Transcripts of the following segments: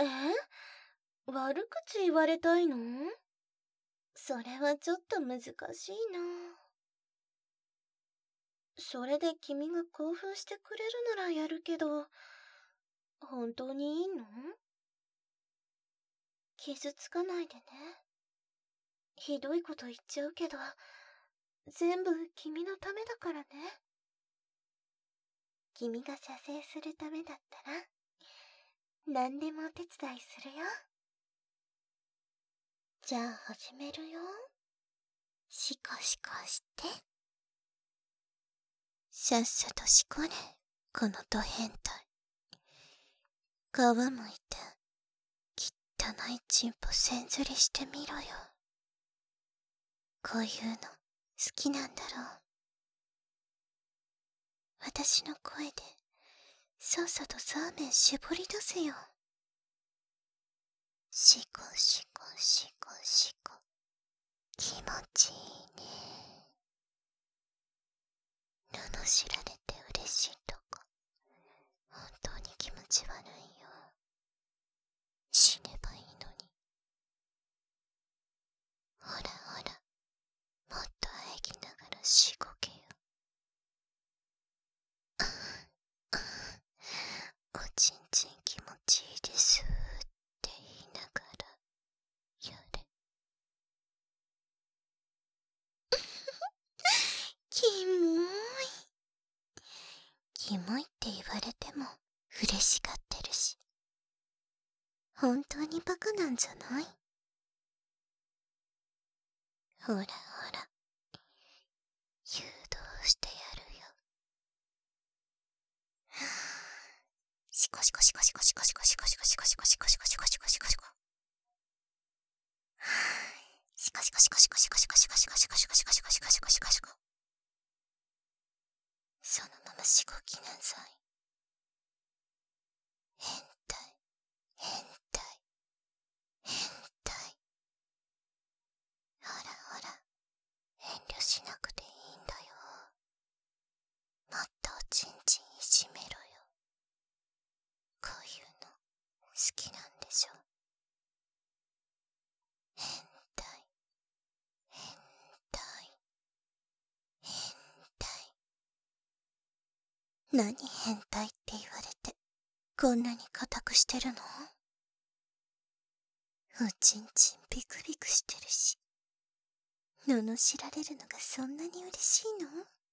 え？悪口言われたいの？それはちょっと難しいな。それで君が興奮してくれるならやるけど、本当にいいの？傷つかないでね。ひどいこと言っちゃうけど、全部君のためだからね。君が射精するためだったら、何でもお手伝いするよ。じゃあ始めるよ。シコシコして。さっさとしこれ、このド変態。皮むいて、汚いチンポせんずりしてみろよ。こういうの、好きなんだろう。私の声で、さっさとザーメン絞り出せよ。シコシコシコシコ。気持ちいいね。罵られて嬉しいとこ。本当に気持ち悪いよ。死ねばいいのに。ほらほら、もっと喘ぎながらしごけよ。おちんちん気持ちいいですって言いながらやれ。キモい。キモいって言われても嬉しがってるし。本当にバカなんじゃない？ほらほら、誘導してやるよ。シコシコシコシコシコシコシコシコシコシコシコシコシコシコシコシコ。シコシコシコシコシコシコシコシコシコシコシコシコシコシコシコシコ。そのまましごきなさい。変態、変態、変態。ほらほら、遠慮しなくていいんだよ。もっとおちんちんいじめろよ。こういうの好きなんでしょ。変態、変態、変態。何変態って言われてこんなに固くしてるの？おちんちんビクビクしてるし、罵られるのがそんなに嬉しいの？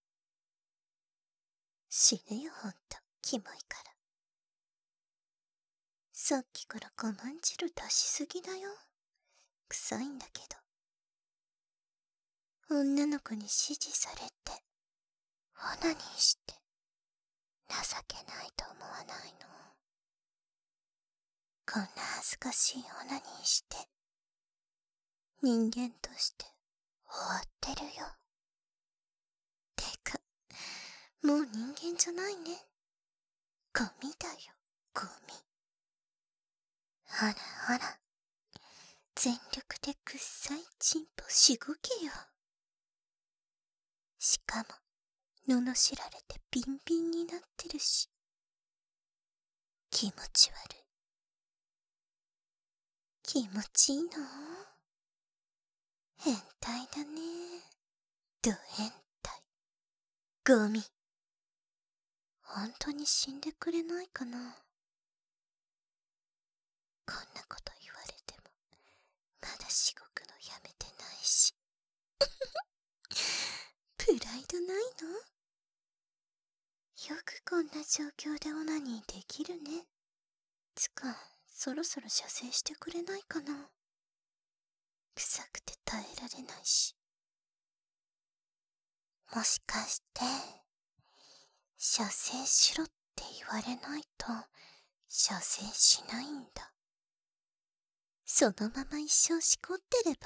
死ぬよほんと、キモいから。さっきから我慢汁出しすぎだよ。臭いんだけど。女の子に指示されて、オナニーして、情けないと思わないの？こんな恥ずかしいオナニーして、人間として終わってるよ。てか、もう人間じゃないね。ゴミだよ、ゴミ。ほらほら、全力で臭いチンポしごけよ。しかも、罵られてビンビンになってるし。気持ち悪い。気持ちいいの？変態だね。ド変態。ゴミ。本当に死んでくれないかな。こんなこと言われても、まだしごくのやめてないし。プライドないの？よくこんな状況でオナニーできるね。つか、そろそろ射精してくれないかな。臭くて耐えられないし。もしかして、射精しろって言われないと、射精しないんだ。そのまま一生しこってれば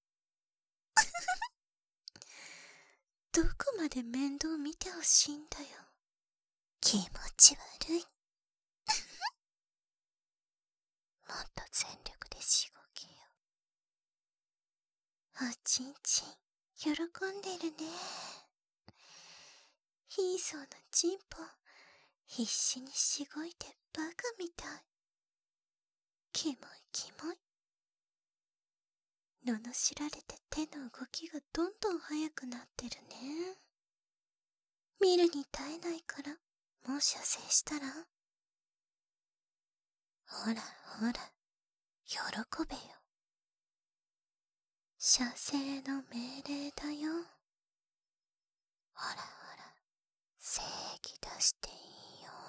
どこまで面倒見てほしいんだよ。気持ち悪い。もっと全力でしごけよ。おちんちん、喜んでるね。ヒーソーのチンポ、必死にしごいてバカみたい。 キモいキモい。罵られて手の動きがどんどん速くなってるね。見るに耐えないから、もう射精したら。ほらほら、喜べよ。射精の命令だよ。ほらほら、精液出していいよ。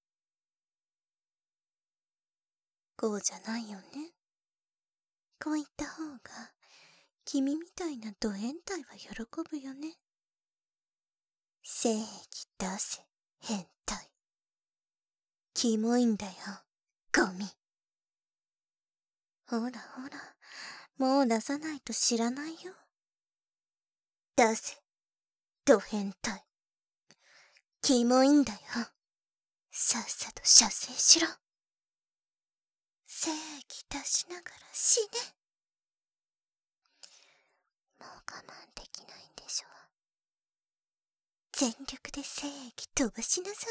こうじゃないよね。こう言った方が、君みたいなド変態は喜ぶよね。精液出せ、変態。キモいんだよ、ゴミ。ほらほら、もう出さないと知らないよ。出せ、ド変態。キモいんだよ。さっさと射精しろ。精液出しながら死ね。もう我慢できないんでしょ。全力で精液飛ばしなさ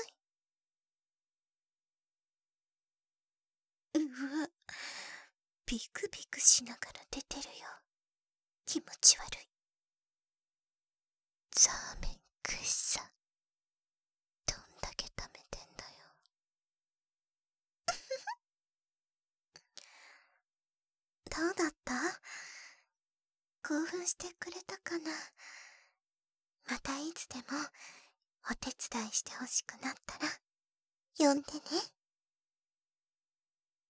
い。うわ、ビクビクしながら出てるよ。気持ち悪い。ザーメンくっさ。どんだけ溜めてんだよ。どうだった？興奮してくれたかな？またいつでもお手伝いしてほしくなったら呼んでね。